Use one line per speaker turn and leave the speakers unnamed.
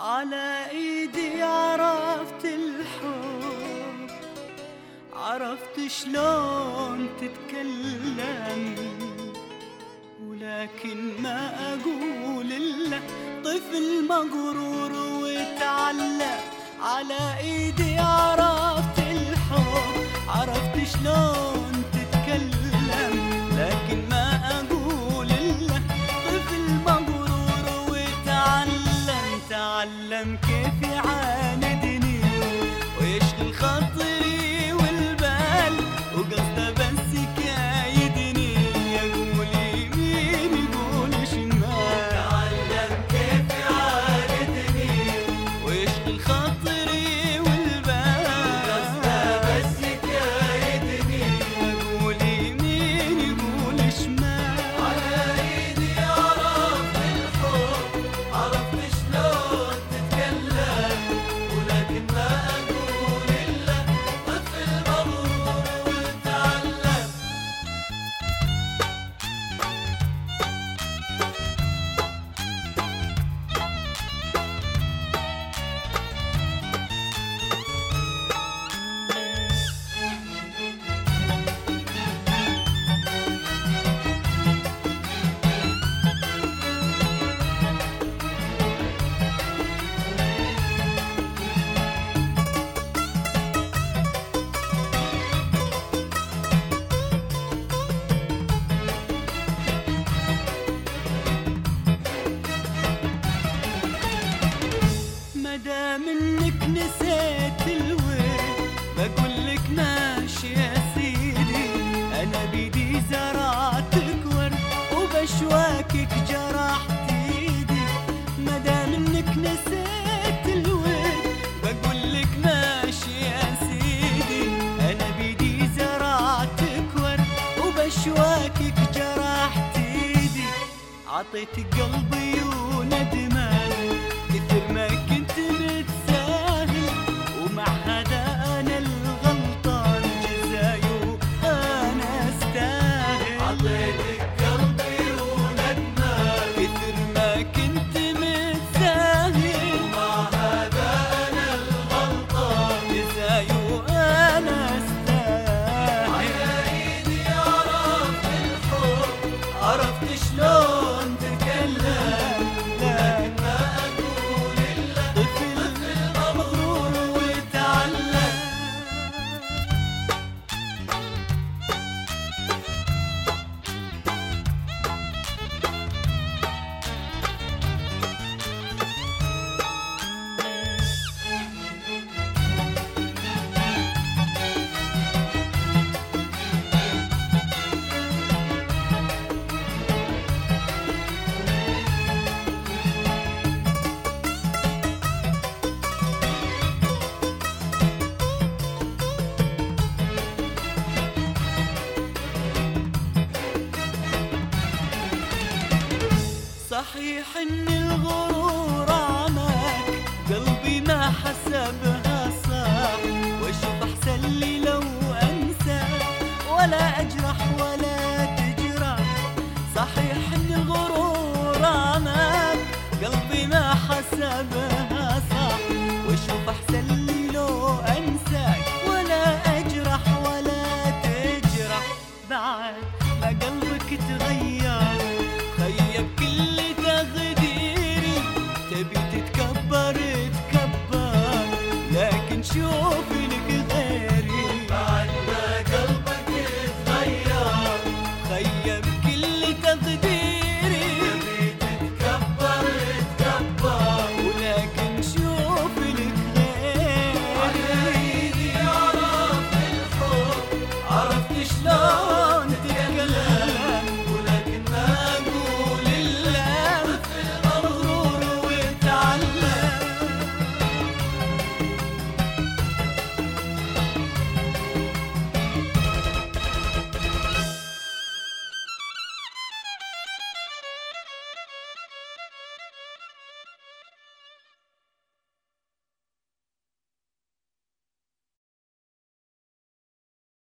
على ايدي عرفت الحب، عرفت شلون تتكلم، ولكن ما اقول الا طفل مغرور وتعلم. على ايدي عرفت الحب، عرفت شلون تتكلم، لكن ما اقول الا طفل مغرور وتعلم. تعلم كيف يعاندني ويشغل خاطري والبال، وقصده بس كايدني يقول يمين يقول شمال. تعلم كيف يعاندني ويشغل خاطري والبال، وقصده بس كايدني يقول يمين يقول شمال. على ايدي عرفت الحب، عرفت شلون تتكلم، ولكن ما اقول الا طفل مغرور وتعلم. مدام انك نسيت الوين، بقولك ماشي يا سيدي، انا بيدي زرعتك ورد وبشواكك جرحت ايدي. مدام انك نسيت الوين، بقولك ماشي يا سيدي، انا بيدي زرعتك ورد وبشواكك جرحت ايدي. عطيتك قلبي وندمان كثر ما كنت متساهل، ومع هذا انا الغلطان جزايو انا استاهل. عطيتك قلبي وندمان كثر ما كنت متساهل، ومع هذا انا الغلطان جزايو انا استاهل. على ايدي عرفت الحب، عرفت شلون تتكلم، لكن ما اقول الا طفل مغرور وتعلم. صحيح ان الغرور عماك، قلبي ما حسبها صح، واشوف احسن لي لو انساك ولا اجرح ولا تجرح. صحيح ان الغرور عماك، قلبي ما حسبها صح، واشوف احسن لي لو انساك ولا اجرح ولا تجرح. بعد ما قلبك تغير، خيب كل تقديري، تبي